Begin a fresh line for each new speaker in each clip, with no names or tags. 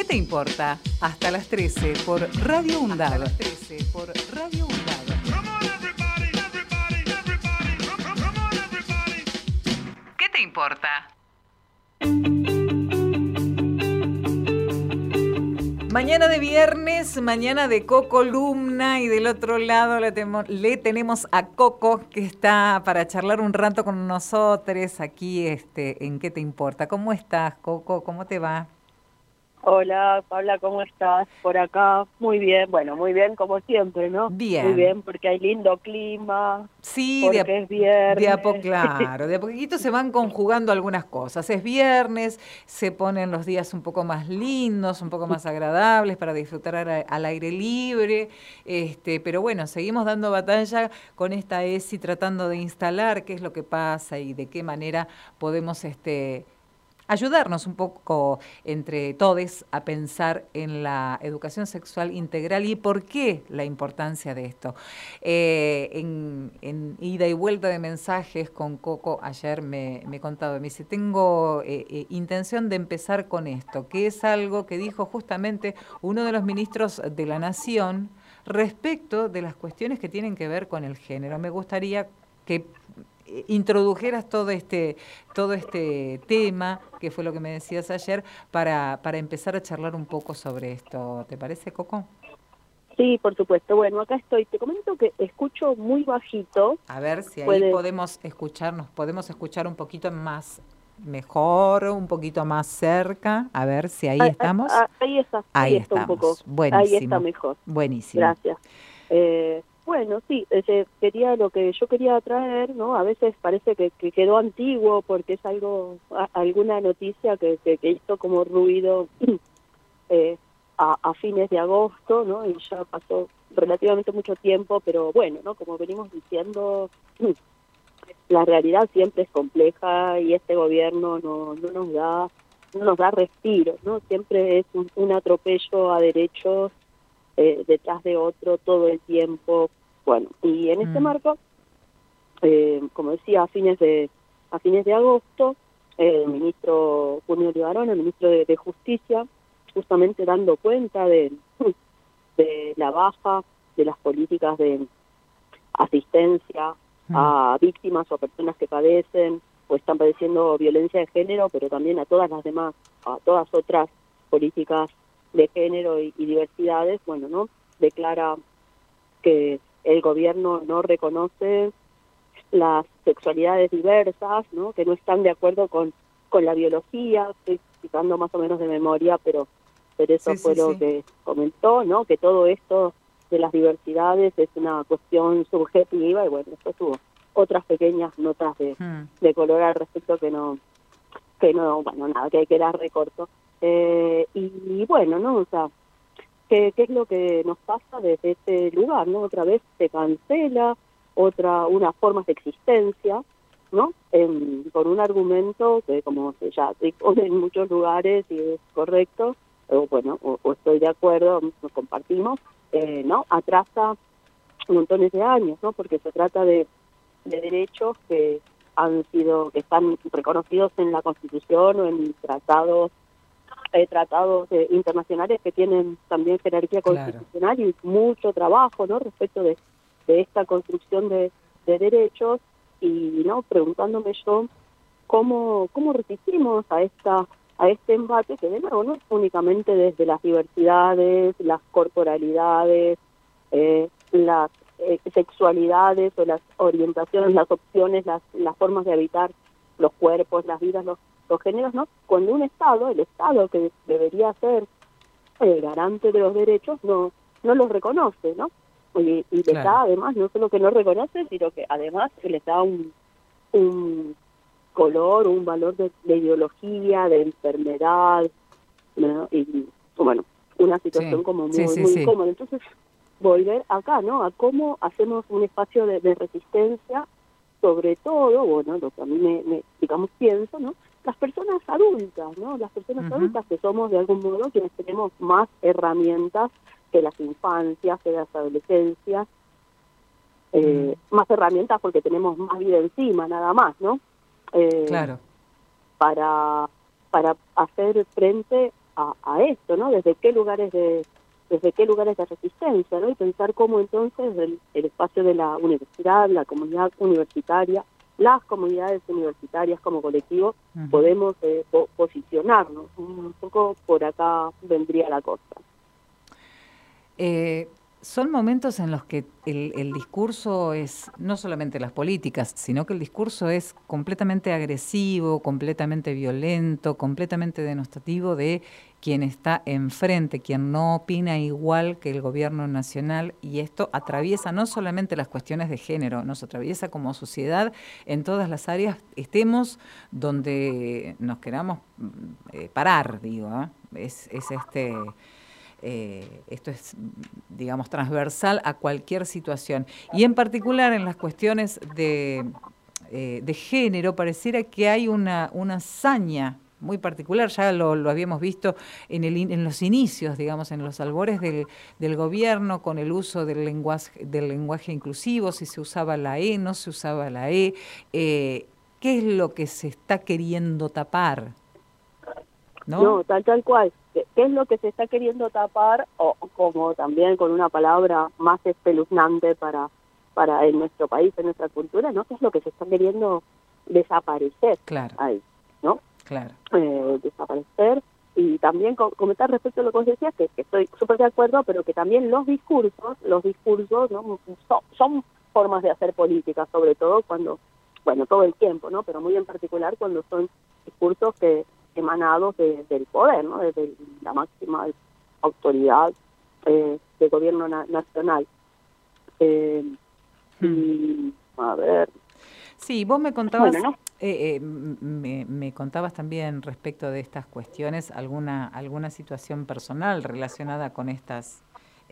¿Qué te importa? Hasta las 13 por Radio Undab. Hasta las 13 por Radio Undab. ¿Qué te importa? Mañana de viernes, mañana de Cocolumna, y del otro lado le tenemos a Coco, que está para charlar un rato con nosotros aquí en ¿Qué te importa? ¿Cómo estás, Coco? ¿Cómo te va?
Hola, Paula, ¿cómo estás? Por acá, muy bien, bueno, muy bien como siempre, ¿no?
Bien.
Muy bien, porque hay lindo clima,
sí,
porque es viernes.
Claro, de a poquito se van conjugando algunas cosas. Es viernes, se ponen los días un poco más lindos, un poco más agradables para disfrutar al aire libre, pero bueno, seguimos dando batalla con esta ESI, tratando de instalar qué es lo que pasa y de qué manera podemos ayudarnos un poco entre todos a pensar en la educación sexual integral y por qué la importancia de esto. En ida y vuelta de mensajes con Coco, ayer me contaba, me dice, tengo intención de empezar con esto, que es algo que dijo justamente uno de los ministros de la Nación respecto de las cuestiones que tienen que ver con el género. Me gustaría que introdujeras todo este tema, que fue lo que me decías ayer, para empezar a charlar un poco sobre esto. ¿Te parece, Coco?
Sí, por supuesto. Bueno, acá estoy. Te comento que escucho muy bajito.
A ver si ahí podemos escuchar un poquito más mejor, un poquito más cerca. A ver si ahí estamos.
Ahí está. Ahí está un poco.
Buenísimo.
Ahí está mejor.
Buenísimo.
Gracias. Bueno, sí, lo que yo quería traer, ¿no? A veces parece que quedó antiguo porque es alguna noticia que hizo como ruido a fines de agosto, ¿no? Y ya pasó relativamente mucho tiempo, pero bueno, ¿no? Como venimos diciendo, la realidad siempre es compleja y este gobierno no nos da respiro, ¿no? Siempre es un atropello a derechos detrás de otro todo el tiempo. Bueno, y en este marco, como decía, a fines de agosto, el ministro Julio Olivarón, el ministro de Justicia, justamente dando cuenta de la baja de las políticas de asistencia a víctimas o a personas que padecen o están padeciendo violencia de género, pero también a todas las demás, a todas otras políticas de género y diversidades, bueno, ¿no? Declara que el gobierno no reconoce las sexualidades diversas, ¿no? Que no están de acuerdo con la biología. Estoy citando más o menos de memoria, pero eso fue lo que comentó, ¿no? Que todo esto de las diversidades es una cuestión subjetiva, y bueno, esto tuvo otras pequeñas notas de color al respecto que no, bueno, nada, que hay que dar recorto. Y bueno, ¿no? O sea, ¿qué es lo que nos pasa desde este lugar, ¿no? Otra vez se cancela unas formas de existencia, ¿no? Por un argumento que, como ya se pone en muchos lugares y es correcto, bueno, o estoy de acuerdo, nos compartimos, ¿no? Atrasa montones de años, ¿no? Porque se trata de derechos que están reconocidos en la Constitución o en tratados internacionales que tienen también jerarquía constitucional y mucho trabajo, ¿no? Respecto de esta construcción de derechos, y no preguntándome yo cómo resistimos a este embate que, de nuevo, no es únicamente desde las diversidades, las corporalidades, las sexualidades o las orientaciones, las opciones, las formas de habitar los cuerpos, las vidas, los géneros, ¿no? Cuando el Estado que debería ser el garante de los derechos, no los reconoce, ¿no? Y les da, además, no solo que no reconoce, sino que además les da un color, un valor de ideología, de enfermedad, ¿no? Y bueno, una situación como muy incómoda. Entonces, volver acá, ¿no? A cómo hacemos un espacio de resistencia, sobre todo, bueno, lo que a mí digamos, pienso, ¿no? Las personas adultas, ¿no? Las personas adultas que somos, de algún modo, quienes tenemos más herramientas que las infancias, que las adolescencias, más herramientas porque tenemos más vida encima, nada más, ¿no?
Claro.
Para hacer frente a esto, ¿no? Desde qué lugares de resistencia, ¿no? Y pensar cómo entonces el espacio de la universidad, la comunidad universitaria, las comunidades universitarias como colectivo, podemos posicionarnos. Un poco por acá vendría la cosa.
Son momentos en los que el discurso es, no solamente las políticas, sino que el discurso es completamente agresivo, completamente violento, completamente denostativo de quien está enfrente, quien no opina igual que el gobierno nacional, y esto atraviesa no solamente las cuestiones de género, nos atraviesa como sociedad en todas las áreas, estemos donde nos queramos parar, digo, esto es, digamos, transversal a cualquier situación. Y en particular en las cuestiones de género, pareciera que hay una hazaña muy particular, ya lo habíamos visto en los inicios, digamos, en los albores del gobierno, con el uso del lenguaje inclusivo, si se usaba la E, no se usaba la E. ¿Qué es lo que se está queriendo tapar?
No, tal cual. ¿Qué es lo que se está queriendo tapar? O como también con una palabra más espeluznante para en nuestro país, en nuestra cultura, ¿no? ¿Qué es lo que se está queriendo desaparecer?
Claro.
Ahí, ¿no?
Claro.
Desaparecer. Y también comentar respecto a lo que vos decías, que estoy súper de acuerdo, pero que también los discursos, ¿no? son formas de hacer política, sobre todo cuando, bueno, todo el tiempo, ¿no? Pero muy en particular cuando son discursos emanados del poder, ¿no? Desde la máxima autoridad del gobierno nacional. Y, a ver...
Sí, vos me contabas,
bueno, ¿no?
me contabas también respecto de estas cuestiones, alguna situación personal relacionada con estas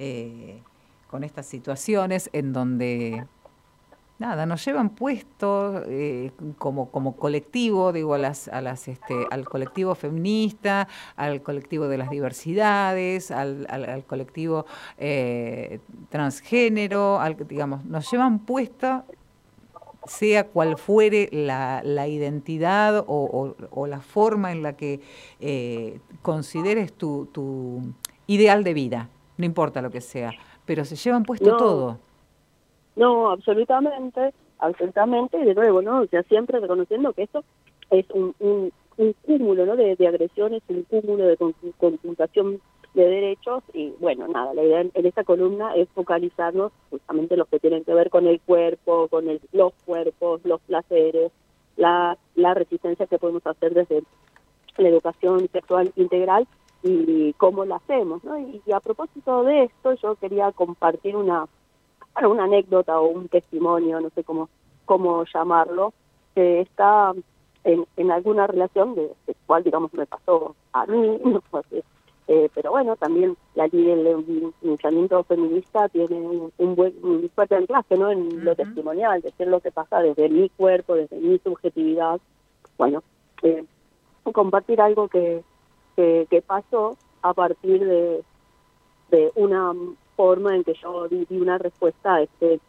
situaciones en donde... Nada, nos llevan puestos como colectivo, digo, al colectivo feminista, al colectivo de las diversidades, al colectivo transgénero, digamos, nos llevan puesta, sea cual fuere la identidad o la forma en la que consideres tu ideal de vida, no importa lo que sea, pero se llevan puesto todo.
No, absolutamente, y de nuevo, ¿no? O sea, siempre reconociendo que esto es un cúmulo, ¿no? de agresiones, un cúmulo de conculcación de derechos, y bueno, nada, la idea en esta columna es focalizarnos justamente en los que tienen que ver con el cuerpo, con los cuerpos, los placeres, la resistencia que podemos hacer desde la educación sexual integral y cómo la hacemos, ¿no? Y a propósito de esto, yo quería compartir una anécdota o un testimonio, no sé cómo llamarlo, que está en alguna relación de cual, digamos, me pasó a mí, no sé, pero bueno, también la ley del linchamiento feminista tiene un fuerte anclaje, ¿no? En lo testimonial, decir lo que pasa desde mi cuerpo, desde mi subjetividad. Bueno, compartir algo que pasó a partir de una forma en que yo di una respuesta a este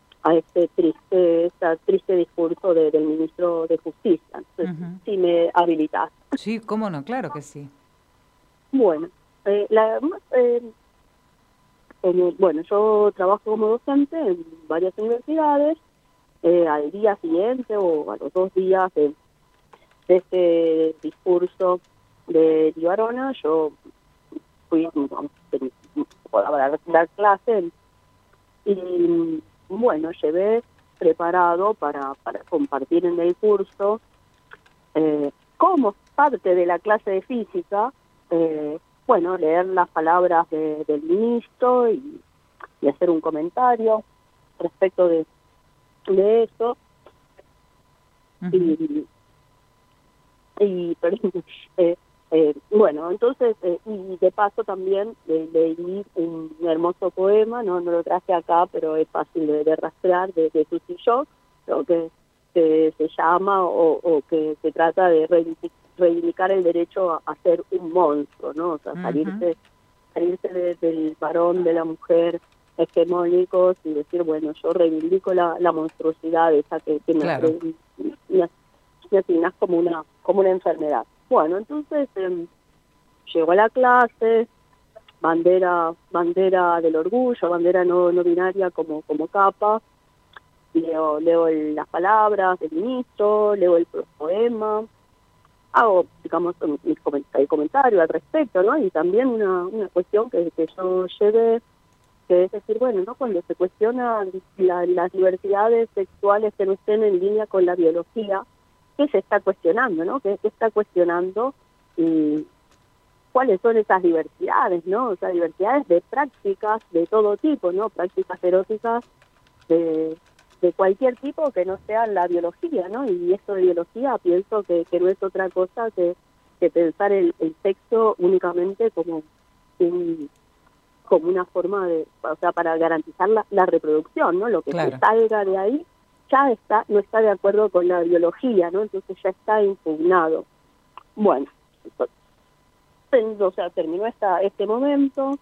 triste discurso del ministro de Justicia. Entonces, si me habilitas.
Sí, cómo no, claro que sí.
Bueno, bueno, yo trabajo como docente en varias universidades. Al día siguiente o a los 2 días de este discurso de Libarona, yo fui a dar clase y bueno, llevé preparado para compartir en el curso como parte de la clase de física, bueno, leer las palabras del ministro y hacer un comentario respecto de eso. Bueno, entonces, y de paso también leí un hermoso poema, no lo traje acá, pero es fácil de rastrear, de Susi Shock, creo que se llama o que se trata de reivindicar el derecho a ser un monstruo, ¿no? O sea, salirse del varón, de la mujer hegemónicos y decir, bueno, yo reivindico la monstruosidad esa que
claro.
me asignas como una enfermedad. Bueno, entonces llego a la clase, bandera del orgullo, bandera no binaria como capa, leo las palabras del ministro, leo el poema, hago, digamos, el comentario al respecto, ¿no? Y también una cuestión que yo llevé, que es decir, bueno, ¿no? Cuando se cuestionan las diversidades sexuales que no estén en línea con la biología, ¿qué se está cuestionando, no? ¿Qué está cuestionando? Y cuáles son esas diversidades, ¿no? O sea, diversidades de prácticas de todo tipo, ¿no? Prácticas eróticas de cualquier tipo que no sea la biología, ¿no? Y esto de biología pienso que no es otra cosa que pensar el sexo únicamente como una forma de, o sea, para garantizar la reproducción, ¿no? Lo que se salga de ahí ya no está de acuerdo con la biología, ¿no? Entonces ya está impugnado. Bueno, o sea, terminó este momento,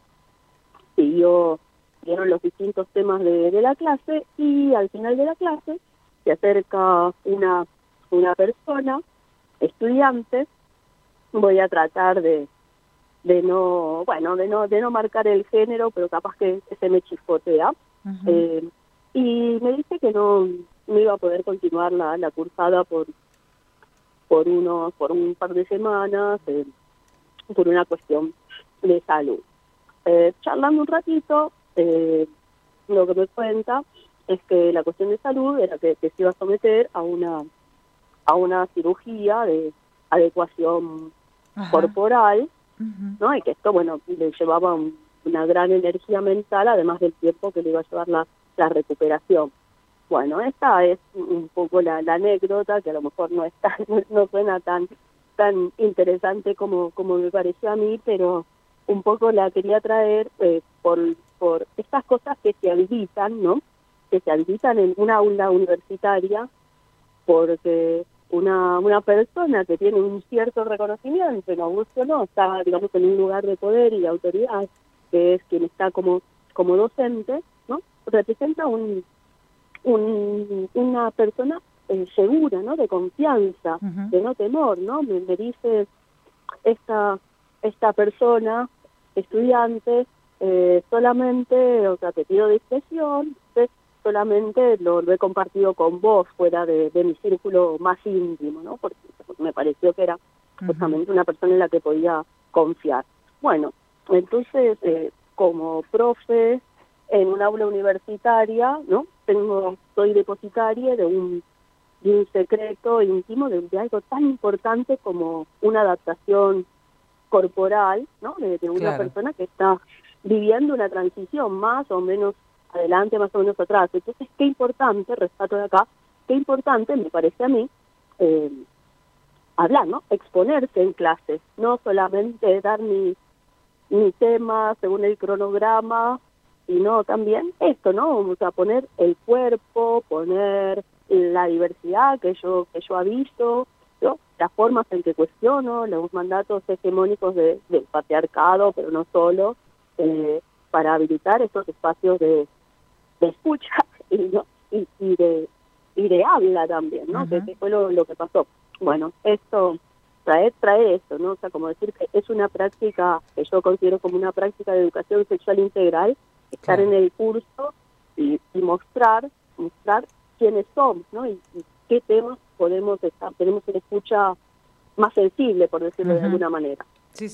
dieron los distintos temas de la clase, y al final de la clase se acerca una persona, estudiante. Voy a tratar de no marcar el género, pero capaz que se me chispotea. Uh-huh. Y me dice que no iba a poder continuar la cursada por un par de semanas, por una cuestión de salud. Charlando un ratito, lo que me cuenta es que la cuestión de salud era que se iba a someter a una cirugía de adecuación corporal, ¿no? Y que esto, bueno, le llevaba una gran energía mental, además del tiempo que le iba a llevar la recuperación. Bueno, esta es un poco la anécdota, que a lo mejor no suena tan interesante como me pareció a mí, pero un poco la quería traer por estas cosas que se habilitan, ¿no? Que se habilitan en una aula universitaria, porque una persona que tiene un cierto reconocimiento, no guste o no, está, digamos, en un lugar de poder y de autoridad, que es quien está como docente, ¿no? Representa una persona segura, ¿no? De confianza, uh-huh, de no temor, ¿no? Me dice esta persona, estudiante, solamente, o sea, te pido discreción, solamente lo he compartido con vos fuera de mi círculo más íntimo, ¿no? Porque me pareció que era justamente una persona en la que podía confiar. Bueno, entonces, como profe en un aula universitaria, ¿no? Soy depositaria de un secreto íntimo de algo tan importante como una adaptación corporal, ¿no? De una persona que está viviendo una transición más o menos adelante, más o menos atrás. Entonces, qué importante, rescato de acá, qué importante me parece a mí hablar, ¿no? Exponerse en clases, no solamente dar mi tema según el cronograma, sino también esto, ¿no? O sea, poner el cuerpo, poner la diversidad que yo aviso, ¿no? Las formas en que cuestiono los mandatos hegemónicos del patriarcado, pero no solo, para habilitar estos espacios de escucha y de habla también, ¿no? Uh-huh. Que fue lo que pasó. Bueno, esto trae esto, ¿no? O sea, como decir que es una práctica que yo considero como una práctica de educación sexual integral, estar en el curso y mostrar quiénes somos, ¿no? Y qué temas tenemos una escucha más sensible, por decirlo de alguna manera.
Sí.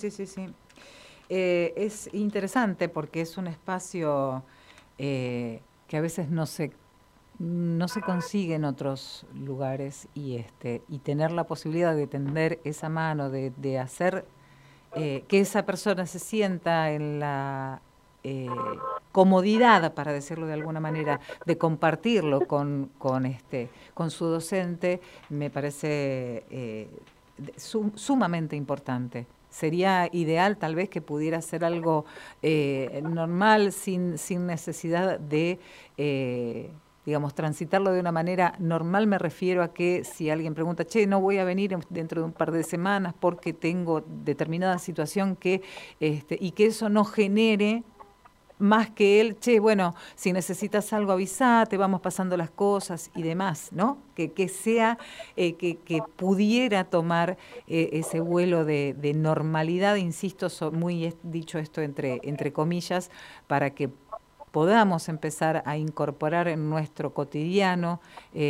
Es interesante porque es un espacio que a veces no se consigue en otros lugares, y tener la posibilidad de tender esa mano, de hacer que esa persona se sienta en la comodidad, para decirlo de alguna manera, de compartirlo con su docente, me parece sumamente importante. Sería ideal tal vez que pudiera ser algo normal, sin necesidad de digamos, transitarlo de una manera normal. Me refiero a que si alguien pregunta, no voy a venir dentro de un par de semanas porque tengo determinada situación, y que eso no genere más que él, che, bueno, si necesitas algo avisá, te vamos pasando las cosas y demás, ¿no? Que sea, que pudiera tomar ese vuelo de normalidad, insisto, muy dicho esto entre comillas, para que podamos empezar a incorporar en nuestro cotidiano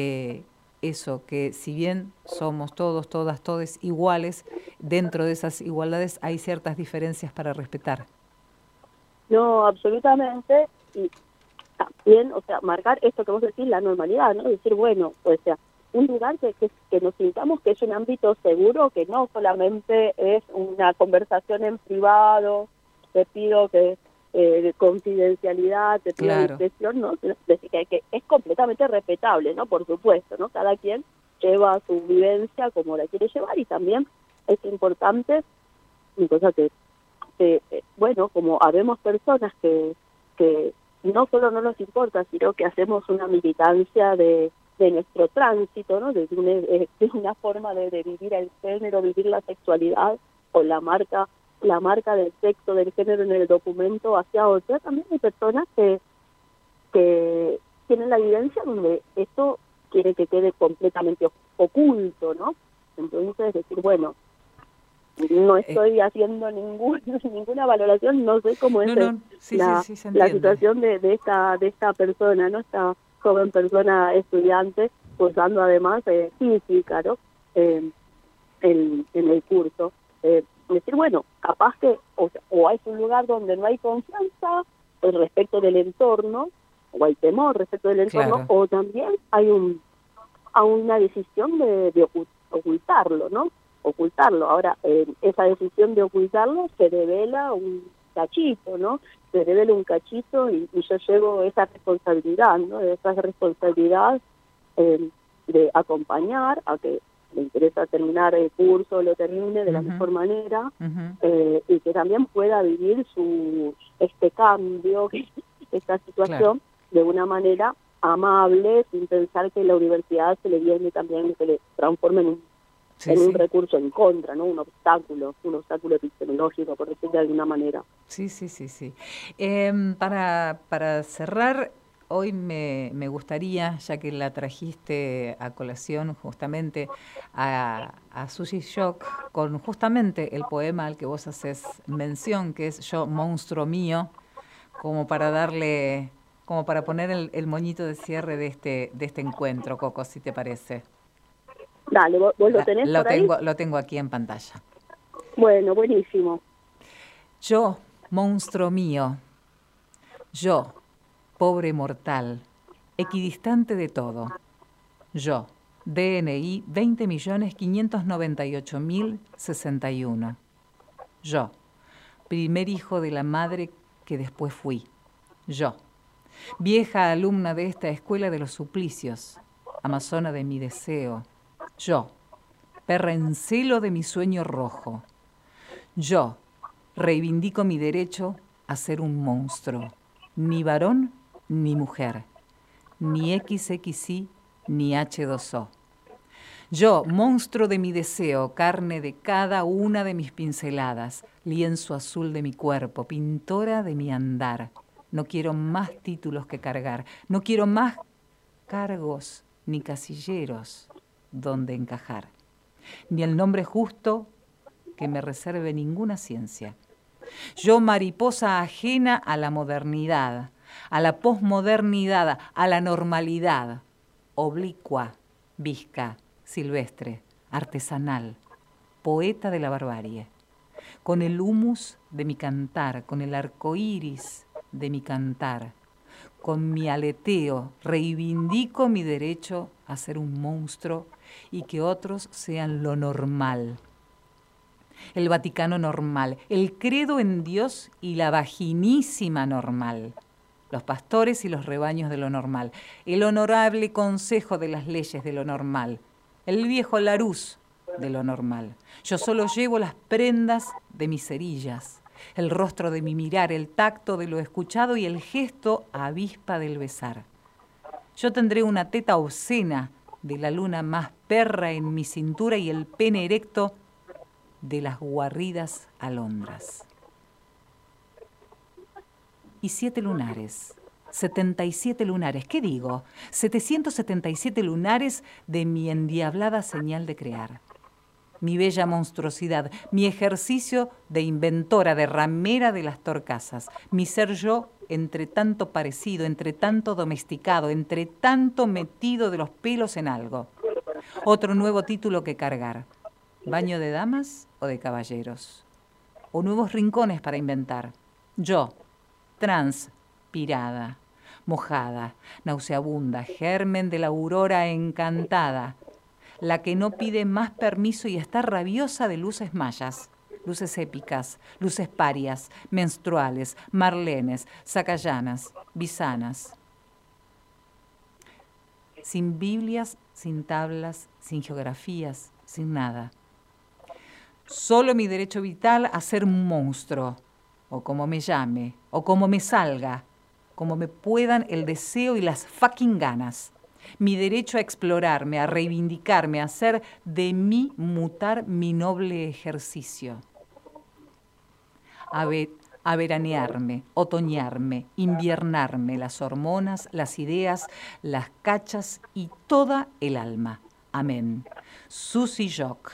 eso, que si bien somos todos, todas, todes iguales, dentro de esas igualdades hay ciertas diferencias para respetar.
No, absolutamente. Y también, o sea, marcar esto que vos decís, la normalidad, ¿no? Decir, bueno, o sea, un lugar que nos sintamos que es un ámbito seguro, que no solamente es una conversación en privado, te pido que de confidencialidad, te pido
Claro.
discreción, ¿no? Decir que es completamente respetable, ¿no? Por supuesto, ¿no? Cada quien lleva su vivencia como la quiere llevar y también es importante, una cosa que bueno, como habemos personas que no solo no nos importa, sino que hacemos una militancia de nuestro tránsito, ¿no? De una forma de vivir el género, vivir la sexualidad o la marca del sexo, del género en el documento hacia otra. También hay personas que tienen la evidencia donde esto quiere que quede completamente oculto, ¿no? Entonces, decir, bueno, no estoy haciendo ninguna valoración, no sé cómo es
Sí,
la situación de esta persona, ¿no? Esta joven persona estudiante, cursando además física, ¿no? En el curso. Decir, bueno, capaz que o es un lugar donde no hay confianza respecto del entorno, o hay temor respecto del entorno,
claro.
o también hay una decisión de ocultarlo, ¿no? Ocultarlo. Ahora, esa decisión de ocultarlo se devela un cachito, ¿no? Se devela un cachito y yo llevo esa responsabilidad, ¿no? Esa responsabilidad de acompañar a que le interesa terminar el curso, lo termine de la mejor manera, y que también pueda vivir este cambio, esta situación, de una manera amable, sin pensar que la universidad se le viene también, se le transforme en un recurso en contra, ¿no? Un obstáculo epistemológico, por decirlo de alguna manera.
Sí. Para cerrar, hoy me gustaría, ya que la trajiste a colación justamente a Susy Shock, con justamente el poema al que vos haces mención, que es Yo, monstruo mío, como para poner el moñito de cierre de este encuentro, Coco, si te parece.
Dale, ¿vos lo tenés por ahí?
Lo tengo aquí en pantalla.
Bueno, buenísimo.
Yo, monstruo mío, yo, pobre mortal, equidistante de todo. Yo, DNI 20.598.061. Yo, primer hijo de la madre que después fui. Yo, vieja alumna de esta escuela de los suplicios, amazona de mi deseo. Yo, perra en celo de mi sueño rojo. Yo, reivindico mi derecho a ser un monstruo, ni varón ni mujer, ni XXI ni H2O. Yo, monstruo de mi deseo, carne de cada una de mis pinceladas, lienzo azul de mi cuerpo, pintora de mi andar. No quiero más títulos que cargar, no quiero más cargos ni casilleros donde encajar, ni el nombre justo que me reserve ninguna ciencia. Yo, mariposa ajena a la modernidad, a la posmodernidad, a la normalidad, oblicua, visca, silvestre, artesanal, poeta de la barbarie, con el humus de mi cantar, con el arco iris de mi cantar, con mi aleteo, reivindico mi derecho a ser un monstruo y que otros sean lo normal. El Vaticano normal, el credo en Dios y la vaginísima normal, los pastores y los rebaños de lo normal, el honorable consejo de las leyes de lo normal, el viejo Larús de lo normal. Yo solo llevo las prendas de mis cerillas, el rostro de mi mirar, el tacto de lo escuchado y el gesto avispa del besar. Yo tendré una teta obscena de la luna más perra en mi cintura y el pene erecto de las guarridas alondras. y 7 lunares. 77 lunares, ¿qué digo? 777 lunares de mi endiablada señal de crear. Mi bella monstruosidad, mi ejercicio de inventora, de ramera de las torcasas, mi ser yo entre tanto parecido, entre tanto domesticado, entre tanto metido de los pelos en algo. Otro nuevo título que cargar. ¿Baño de damas o de caballeros? O nuevos rincones para inventar. Yo, transpirada, mojada, nauseabunda, germen de la aurora encantada, la que no pide más permiso y está rabiosa de luces mayas, luces épicas, luces parias, menstruales, marlenes, sacayanas, bisanas. Sin Biblias, sin tablas, sin geografías, sin nada. Solo mi derecho vital a ser un monstruo, o como me llame, o como me salga, como me puedan el deseo y las fucking ganas. Mi derecho a explorarme, a reivindicarme, a hacer de mí mutar mi noble ejercicio. A veranearme, otoñarme, inviernarme, las hormonas, las ideas, las cachas y toda el alma. Amén. Susie Jock.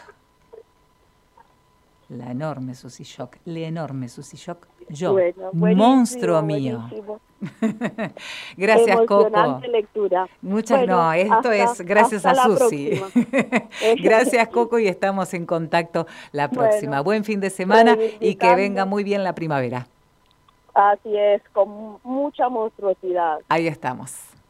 La enorme Susie Jock, le enorme Susie Jock, yo,
bueno,
monstruo mío. Gracias, Coco.
Lectura.
Muchas, bueno, no, esto es gracias a Susi. Gracias, Coco, y estamos en contacto la próxima. Bueno, buen fin de semana y que venga muy bien la primavera.
Así es, con mucha monstruosidad.
Ahí estamos.